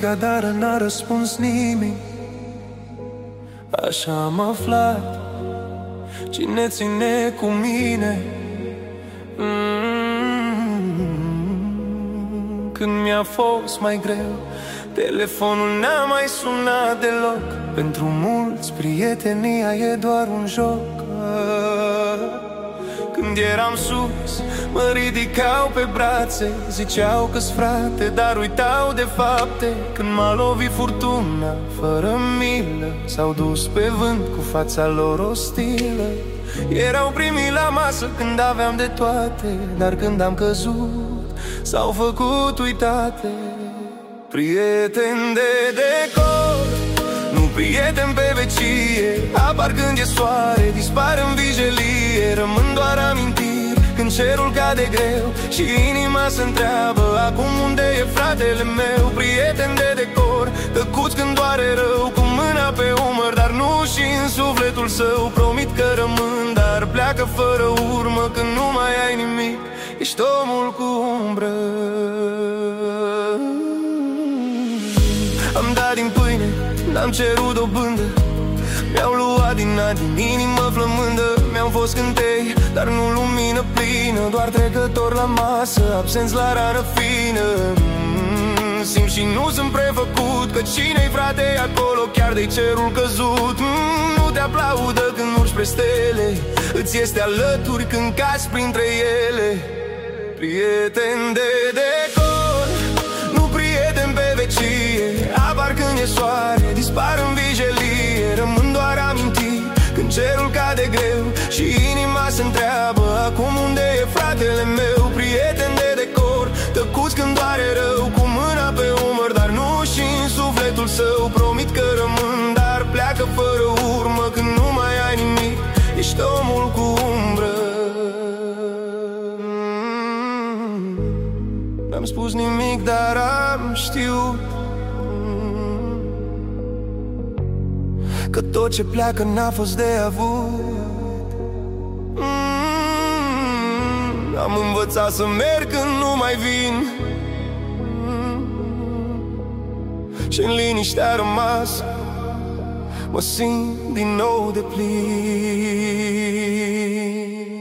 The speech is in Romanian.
strigat, dar n-a răspuns nimeni. Așa am aflat cine ține cu mine. Când mi-a fost mai greu, telefonul n-a mai sunat deloc. Pentru mulți prietenia e doar un joc. Când eram sus, mă ridicau pe brațe, ziceau că-s frate, dar uitau de fapte. Când m-a lovit furtuna, fără milă, s-au dus pe vânt cu fața lor ostilă. Erau primii la masă când aveam de toate, dar când am căzut, s-au făcut uitate. Prieteni de decor, nu prieteni pe vecie. Apar când e soare, dispar în vijelie. Rămân doar amintiri când cerul cade greu și inima se întreabă acum unde e fratele meu. Prieteni de decor, tăcuți când doare rău, cu mâna pe umăr, dar nu și în sufletul său. Promit că rămân, dar pleacă fără urmă când nu mai ai nimic. Ești omul cu umbră. Am dat din pâine, n-am cerut dobândă. Mi-au luat din inimă flămândă. Mi-au fost cântei, dar nu lumină plină. Doar trecător la masă, absenți la rană fină. Simt și nu sunt prefăcut, că cine-i frate acolo, chiar de cerul căzut. Nu te aplaudă când urci spre stele, îți este alături când cazi printre ele. Prieteni de decor, nu prieteni pe vecie. Apar când e soare, dispar în vijelie. Rămân doar amintiri când cerul cade greu și inima se întreabă acum unde e fratele meu. Prieteni de decor, tăcuți când doare rău, cu mâna pe umăr, dar nu și în sufletul său. Promit că rămân, dar pleacă fără urmă când nu mai ai nimic. Ești omul cu umbră. N-am spus nimic, dar am știut că tot ce pleacă n-a fost de avut. Am învățat să merg când nu mai vin și în liniștea rămas mă simt din nou de plin.